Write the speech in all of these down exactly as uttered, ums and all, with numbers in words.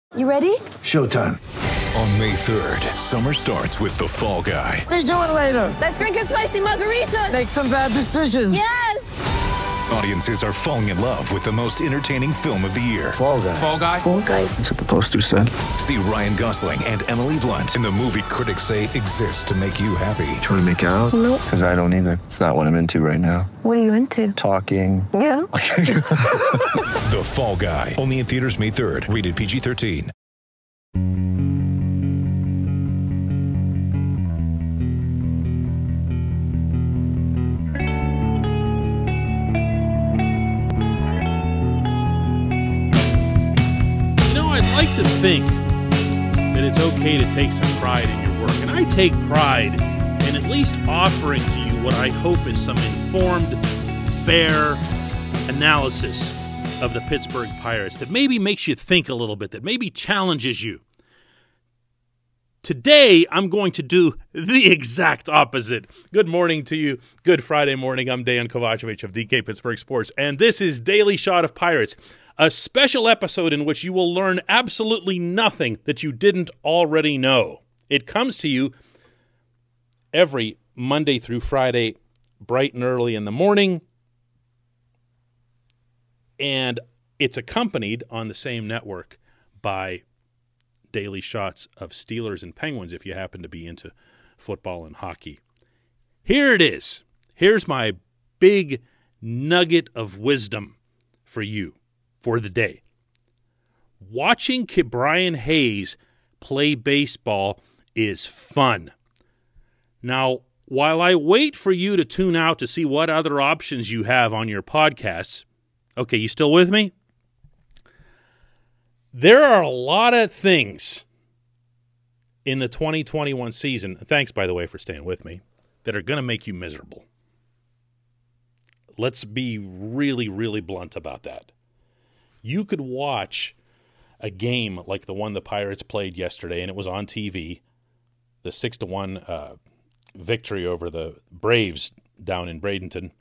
You ready? Showtime. On May third, summer starts with The Fall Guy. Let's do it later. Let's drink a spicy margarita. Make some bad decisions. Yes! Audiences are falling in love with the most entertaining film of the year. Fall Guy. Fall Guy? Fall guy. That's what the poster said. See Ryan Gosling and Emily Blunt in the movie critics say exists to make you happy. Trying to make it out? Nope. Because I don't either. It's not what I'm into right now. What are you into? Talking. Yeah. The Fall Guy. Only in theaters May third. Rated P G thirteen. I'd like to think that it's okay to take some pride in your work. And I take pride in at least offering to you what I hope is some informed, fair analysis of the Pittsburgh Pirates that maybe makes you think a little bit, that maybe challenges you. Today, I'm going to do the exact opposite. Good morning to you. Good Friday morning. I'm Dejan Kovacevic of D K Pittsburgh Sports, and this is Daily Shot of Pirates, a special episode in which you will learn absolutely nothing that you didn't already know. It comes to you every Monday through Friday, bright and early in the morning, and it's accompanied on the same network by daily shots of Steelers and Penguins if you happen to be into football and hockey. Here it is. Here's my big nugget of wisdom for you for the day. Watching Ke'Bryan Hayes play baseball is fun. Now, while I wait for you to tune out to see what other options you have on your podcasts, okay, you still with me? There are a lot of things in the twenty twenty-one season, thanks, by the way, for staying with me, that are going to make you miserable. Let's be really, really blunt about that. You could watch a game like the one the Pirates played yesterday, and it was on T V, the six to one uh, victory over the Braves down in Bradenton,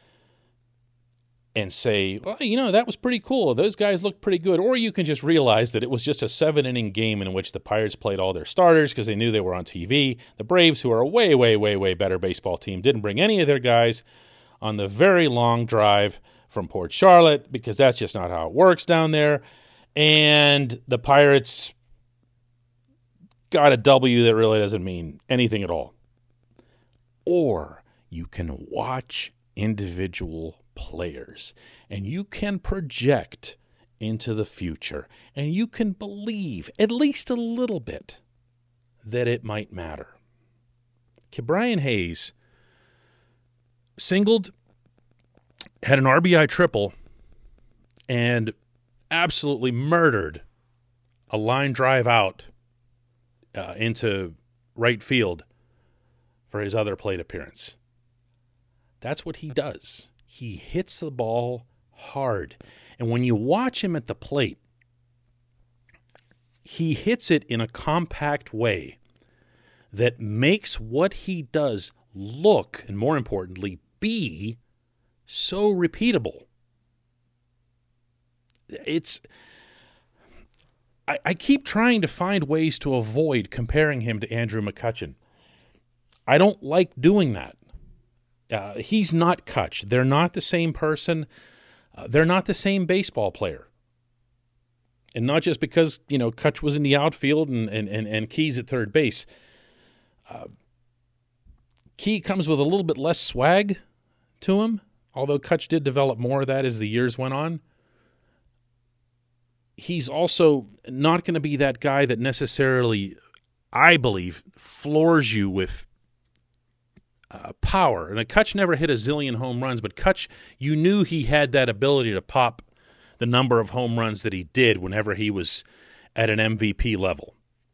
and say, well, you know, that was pretty cool. Those guys looked pretty good. Or you can just realize that it was just a seven-inning game in which the Pirates played all their starters because they knew they were on T V. The Braves, who are a way, way, way, way better baseball team, didn't bring any of their guys on the very long drive from Port Charlotte because that's just not how it works down there. And the Pirates got a W that really doesn't mean anything at all. Or you can watch individual players, and you can project into the future, and you can believe, at least a little bit, that it might matter. Ke'Bryan Hayes singled, had an R B I triple, and absolutely murdered a line drive out uh, into right field for his other plate appearance. That's what he does. He hits the ball hard. And when you watch him at the plate, he hits it in a compact way that makes what he does look, and more importantly, be so repeatable. It's... I, I keep trying to find ways to avoid comparing him to Andrew McCutchen. I don't like doing that. Uh, he's not Kutch. They're not the same person. Uh, they're not the same baseball player. And not just because, you know, Kutch was in the outfield and, and, and, and Key's at third base. Uh, Key comes with a little bit less swag to him, although Kutch did develop more of that as the years went on. He's also not going to be that guy that necessarily, I believe, floors you with Uh, power. And Kutch never hit a zillion home runs, but Kutch, you knew he had that ability to pop the number of home runs that he did whenever he was at an M V P level.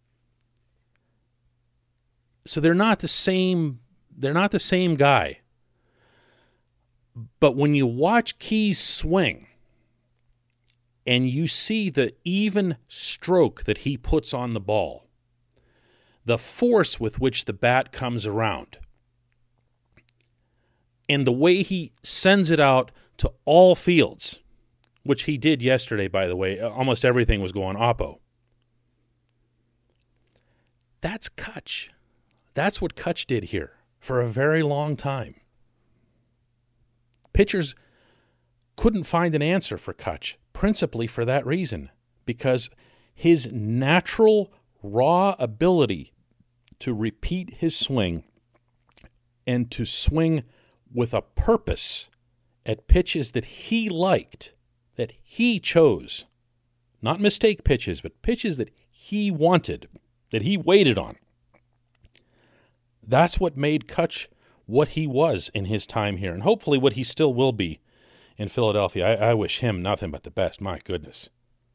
So they're not the same, they're not the same guy. But when you watch Key's swing and you see the even stroke that he puts on the ball, the force with which the bat comes around, and the way he sends it out to all fields, which he did yesterday, by the way, almost everything was going oppo. That's Kutch. That's what Kutch did here for a very long time. Pitchers couldn't find an answer for Kutch, principally for that reason, because his natural, raw ability to repeat his swing and to swing with a purpose at pitches that he liked, that he chose, not mistake pitches, but pitches that he wanted, that he waited on. That's what made Kutch what he was in his time here, and hopefully what he still will be in Philadelphia. I, I wish him nothing but the best, my goodness.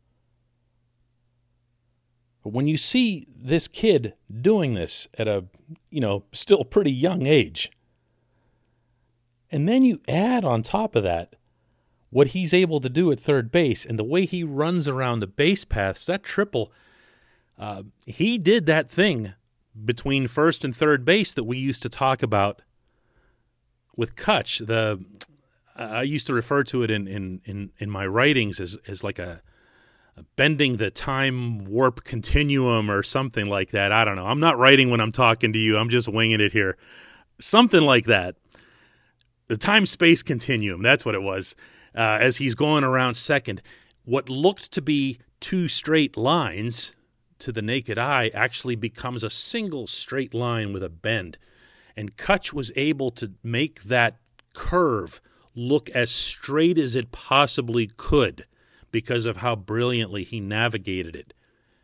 But when you see this kid doing this at a, you know, still pretty young age, and then you add on top of that what he's able to do at third base and the way he runs around the base paths, that triple, uh, he did that thing between first and third base that we used to talk about with Kutch. The I used to refer to it in in, in, in my writings as, as like a, a bending the time warp continuum or something like that. I don't know. I'm not writing when I'm talking to you. I'm just winging it here. Something like that. The time-space continuum, that's what it was. Uh, as he's going around second, what looked to be two straight lines to the naked eye actually becomes a single straight line with a bend. And Kutch was able to make that curve look as straight as it possibly could because of how brilliantly he navigated it.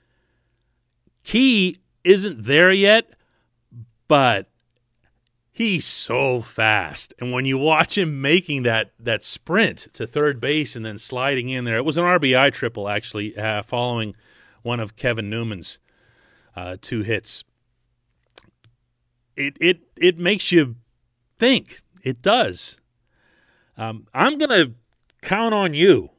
Key isn't there yet, but he's so fast. And when you watch him making that that sprint to third base and then sliding in there, it was an R B I triple, actually, uh, following one of Kevin Newman's uh, two hits. It it it makes you think. It does. Um, I'm going to count on you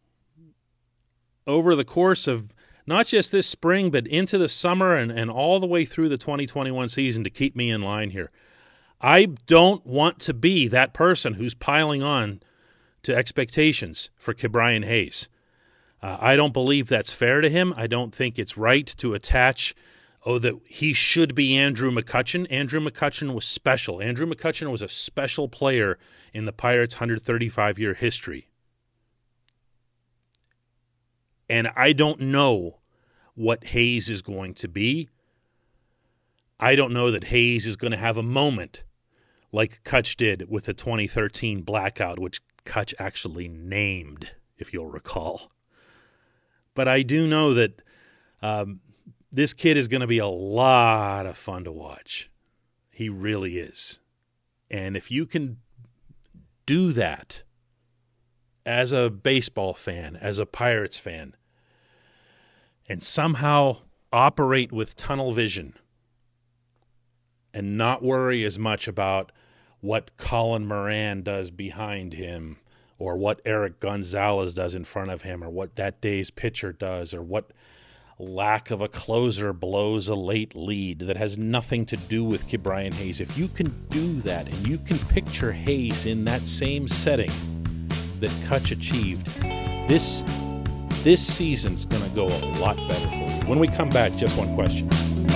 over the course of not just this spring, but into the summer and, and all the way through the twenty twenty-one season to keep me in line here. I don't want to be that person who's piling on to expectations for Ke'Bryan Hayes. Uh, I don't believe that's fair to him. I don't think it's right to attach, oh, that he should be Andrew McCutchen. Andrew McCutchen was special. Andrew McCutchen was a special player in the Pirates' one hundred thirty-five year history. And I don't know what Hayes is going to be. I don't know that Hayes is going to have a moment like Kutch did with the twenty thirteen blackout, which Kutch actually named, if you'll recall. But I do know that um, this kid is going to be a lot of fun to watch. He really is. And if you can do that as a baseball fan, as a Pirates fan, and somehow operate with tunnel vision and not worry as much about what Colin Moran does behind him or what Eric Gonzalez does in front of him or what that day's pitcher does or what lack of a closer blows a late lead that has nothing to do with Ke'Bryan Hayes. If you can do that and you can picture Hayes in that same setting that Kutch achieved, this, this season's going to go a lot better for you. When we come back, just one question.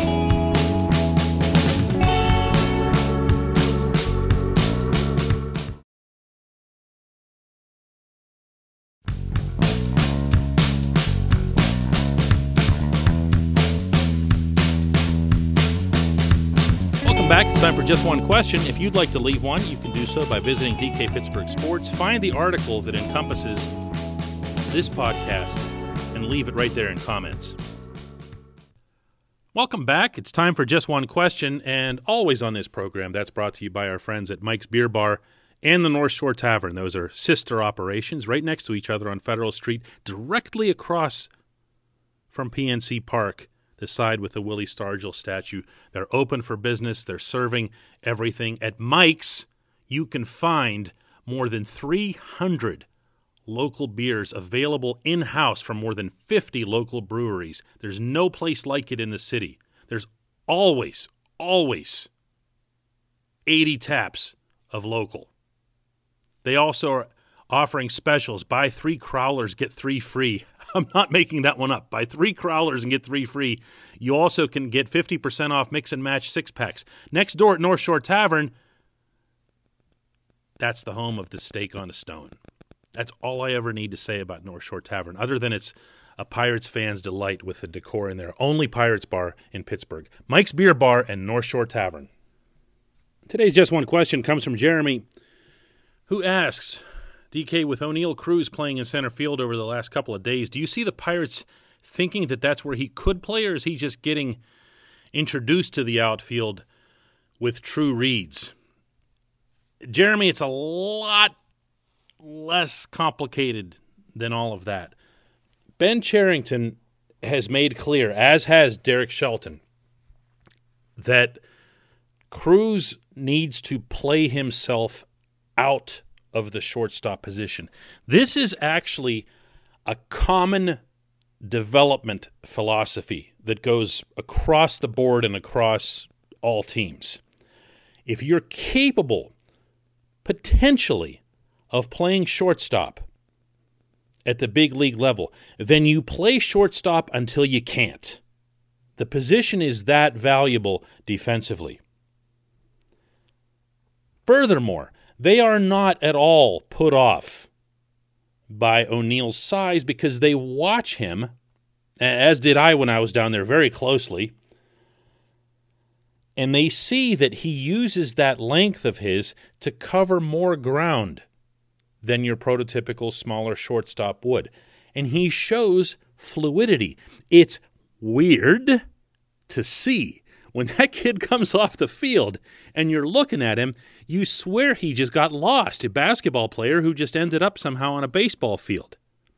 Back. It's time for Just One Question. If you'd like to leave one, you can do so by visiting D K Pittsburgh Sports. Find the article that encompasses this podcast and leave it right there in comments. Welcome back. It's time for Just One Question, and always on this program, that's brought to you by our friends at Mike's Beer Bar and the North Shore Tavern. Those are sister operations right next to each other on Federal Street, directly across from P N C Park, the side with the Willie Stargell statue. They're open for business. They're serving everything. At Mike's, you can find more than three hundred local beers available in-house from more than fifty local breweries. There's no place like it in the city. There's always, always eighty taps of local. They also are offering specials. Buy three Crowlers, get three free. I'm not making that one up. Buy three Crowlers and get three free. You also can get fifty percent off mix and match six-packs. Next door at North Shore Tavern, that's the home of the steak on a stone. That's all I ever need to say about North Shore Tavern, other than it's a Pirates fan's delight with the decor in there. Only Pirates bar in Pittsburgh. Mike's Beer Bar and North Shore Tavern. Today's Just One Question comes from Jeremy, who asks, D K, with O'Neal Cruz playing in center field over the last couple of days, do you see the Pirates thinking that that's where he could play, or is he just getting introduced to the outfield with true reads? Jeremy, it's a lot less complicated than all of that. Ben Cherington has made clear, as has Derek Shelton, that Cruz needs to play himself out of the shortstop position. This is actually a common development philosophy that goes across the board and across all teams. If you're capable, potentially, of playing shortstop at the big league level, then you play shortstop until you can't. The position is that valuable defensively. Furthermore, they are not at all put off by O'Neal's size because they watch him, as did I when I was down there very closely, and they see that he uses that length of his to cover more ground than your prototypical smaller shortstop would. And he shows fluidity. It's weird to see. When that kid comes off the field and you're looking at him, you swear he just got lost, a basketball player who just ended up somehow on a baseball field.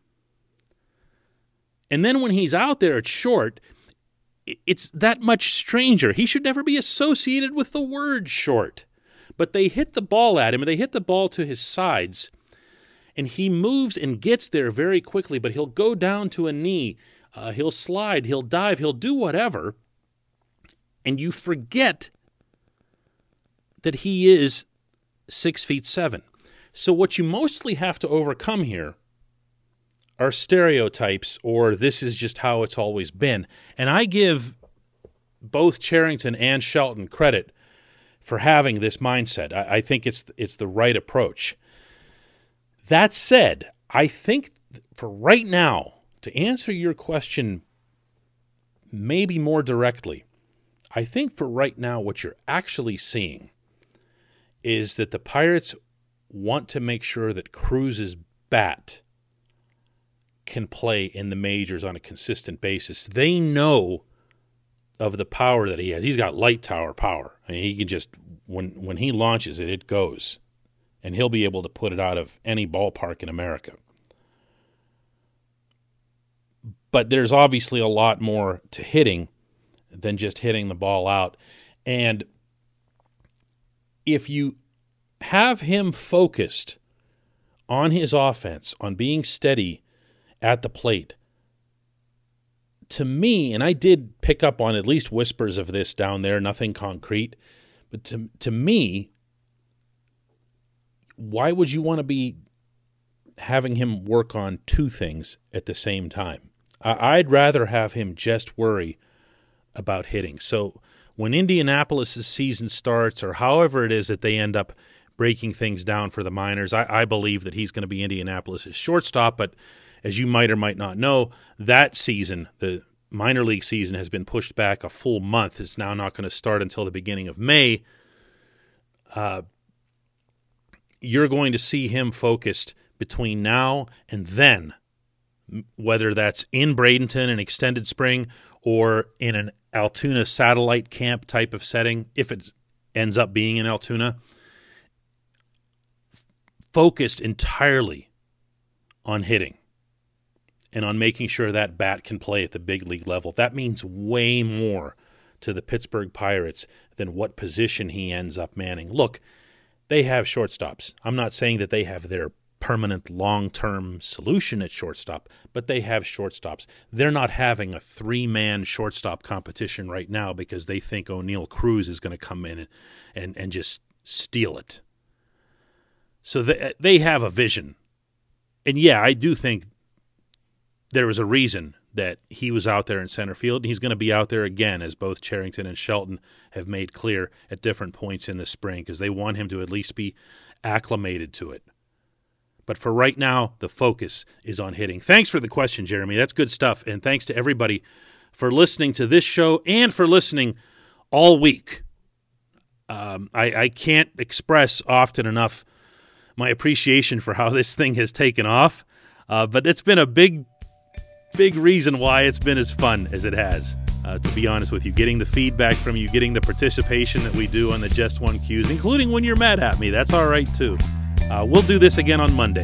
And then when he's out there at short, it's that much stranger. He should never be associated with the word short. But they hit the ball at him, and they hit the ball to his sides, and he moves and gets there very quickly, but he'll go down to a knee, uh, he'll slide, he'll dive, he'll do whatever, and you forget that he is six feet seven. So what you mostly have to overcome here are stereotypes, or this is just how it's always been. And I give both Cherington and Shelton credit for having this mindset. I, I think it's it's the right approach. That said, I think for right now, to answer your question maybe more directly, I think for right now what you're actually seeing is that the Pirates want to make sure that Cruz's bat can play in the majors on a consistent basis. They know of the power that he has. He's got light tower power. I mean, he can just, when when he launches it, it goes. And he'll be able to put it out of any ballpark in America. But there's obviously a lot more to hitting than just hitting the ball out. And if you have him focused on his offense, on being steady at the plate, to me, and I did pick up on at least whispers of this down there, nothing concrete, but to, to me, why would you want to be having him work on two things at the same time? I, I'd rather have him just worry about hitting. So when Indianapolis' season starts, or however it is that they end up breaking things down for the minors, I, I believe that he's going to be Indianapolis' shortstop, but as you might or might not know, that season, the minor league season, has been pushed back a full month. It's now not going to start until the beginning of May. Uh, you're going to see him focused between now and then, whether that's in Bradenton, an extended spring, or in an Altoona satellite camp type of setting, if it ends up being in Altoona, focused entirely on hitting and on making sure that bat can play at the big league level. That means way more to the Pittsburgh Pirates than what position he ends up manning. Look, they have shortstops. I'm not saying that they have their permanent long-term solution at shortstop, but they have shortstops. They're not having a three-man shortstop competition right now because they think O'Neal Cruz is going to come in and, and, and just steal it. So they, they have a vision. And yeah, I do think there was a reason that he was out there in center field, and he's going to be out there again, as both Cherington and Shelton have made clear at different points in the spring, because they want him to at least be acclimated to it. But for right now, the focus is on hitting. Thanks for the question, Jeremy. That's good stuff. And thanks to everybody for listening to this show and for listening all week. Um, I, I can't express often enough my appreciation for how this thing has taken off. Uh, but it's been a big, big reason why it's been as fun as it has. Uh, to be honest with you, getting the feedback from you, getting the participation that we do on the Just One Q's, including when you're mad at me. That's all right, too. Uh, we'll do this again on Monday.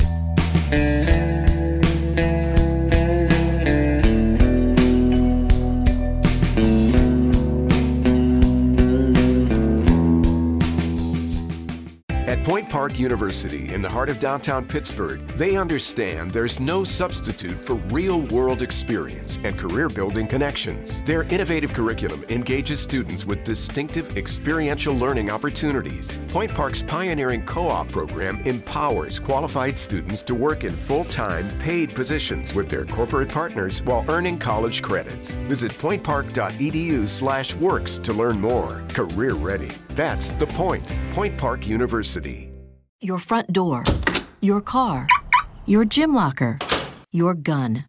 At Point Park University, in the heart of downtown Pittsburgh, they understand there's no substitute for real-world experience and career-building connections. Their innovative curriculum engages students with distinctive experiential learning opportunities. Point Park's pioneering co-op program empowers qualified students to work in full-time, paid positions with their corporate partners while earning college credits. Visit pointpark.edu slash works to learn more. Career ready. That's the point. Point Park University. Your front door, your car, your gym locker, your gun.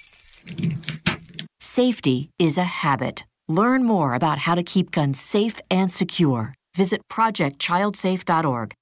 Safety is a habit. Learn more about how to keep guns safe and secure. Visit project child safe dot org.